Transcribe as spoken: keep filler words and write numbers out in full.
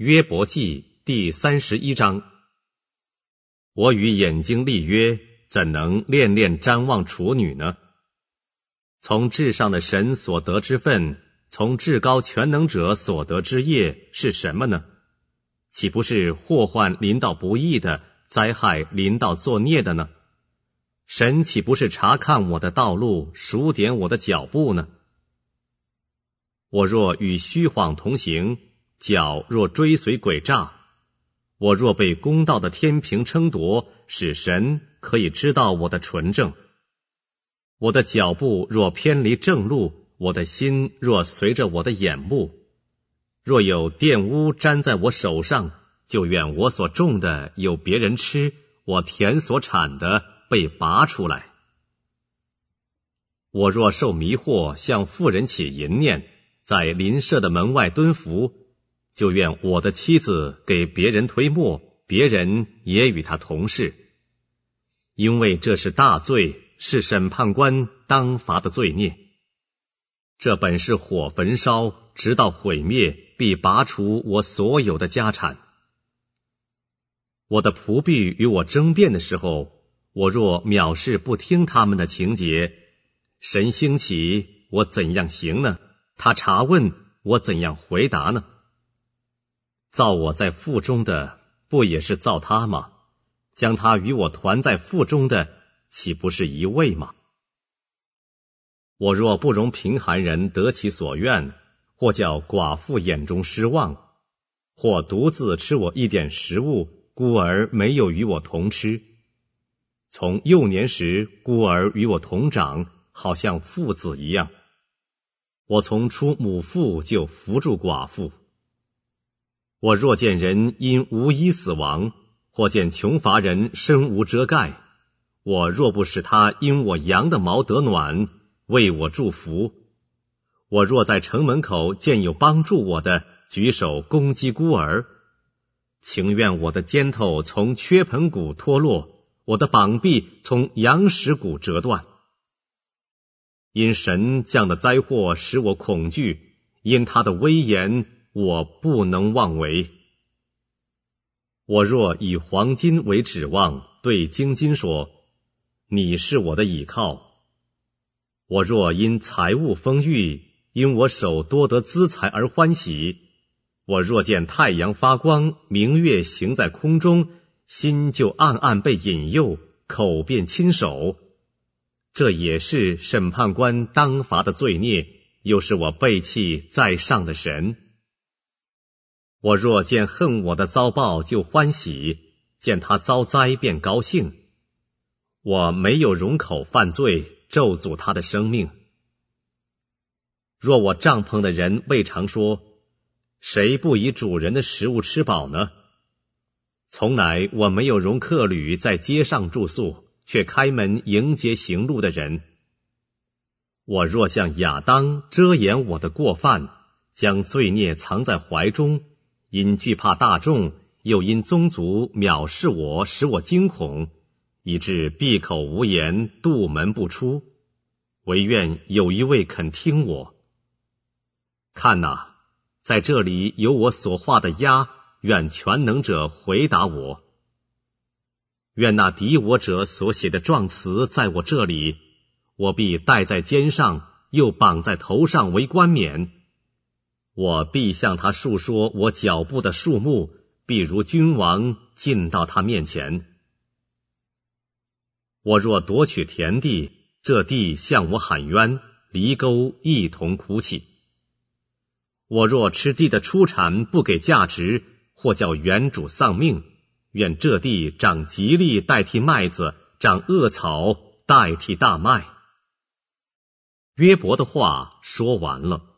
约伯记第三十一章。我与眼睛立约，怎能恋恋瞻望处女呢？从至上的神所得之分，从至高全能者所得之业是什么呢？岂不是祸患临到不义的，灾害临到作孽的呢？神岂不是查看我的道路，数点我的脚步呢？我若与虚谎同行，脚若追随诡诈，我若被公道的天平称夺，使神可以知道我的纯正。我的脚步若偏离正路，我的心若随着我的眼目，若有玷污沾在我手上，就愿我所种的有别人吃，我田所产的被拔出来。我若受迷惑，向妇人起淫念，在邻舍的门外蹲伏，就愿我的妻子给别人推磨，别人也与他同事。因为这是大罪，是审判官当罚的罪孽。这本是火焚烧，直到毁灭，必拔除我所有的家产。我的仆婢与我争辩的时候，我若藐视不听他们的情节，神兴起，我怎样行呢？他查问，我怎样回答呢？造我在腹中的，不也是造他吗？将他与我团在腹中的，岂不是一位吗？我若不容贫寒人得其所愿，或叫寡妇眼中失望，或独自吃我一点食物，孤儿没有与我同吃。从幼年时，孤儿与我同长，好像父子一样。我从出母腹就扶助寡妇。我若见人因无衣死亡，或见穷乏人身无遮盖，我若不使他因我羊的毛得暖，为我祝福，我若在城门口见有帮助我的，举手攻击孤儿，情愿我的肩头从缺盆骨脱落，我的膀臂从羊石骨折断。因神降的灾祸使我恐惧，因他的威严我不能妄为。我若以黄金为指望，对精金说，你是我的倚靠。我若因财物丰裕，因我手多得资财而欢喜，我若见太阳发光，明月行在空中，心就暗暗被引诱，口便亲手，这也是审判官当罚的罪孽，又是我背弃在上的神。我若见恨我的遭报就欢喜，见他遭灾便高兴。我没有容口犯罪，咒诅他的生命。若我帐篷的人未常说，谁不以主人的食物吃饱呢？从来我没有容客旅在街上住宿，却开门迎接行路的人。我若像亚当遮掩我的过犯，将罪孽藏在怀中，因惧怕大众，又因宗族藐视我，使我惊恐，以致闭口无言，杜门不出，唯愿有一位肯听我。看哪，在这里有我所画的鸭，愿全能者回答我。愿那敌我者所写的状词在我这里，我必戴在肩上，又绑在头上为冠冕。我必向他述说我脚步的数目，必如君王进到他面前。我若夺取田地，这地向我喊冤，犁沟一同哭泣。我若吃地的出产不给价值，或叫原主丧命，愿这地长吉利代替麦子，长恶草代替大麦。约伯的话说完了。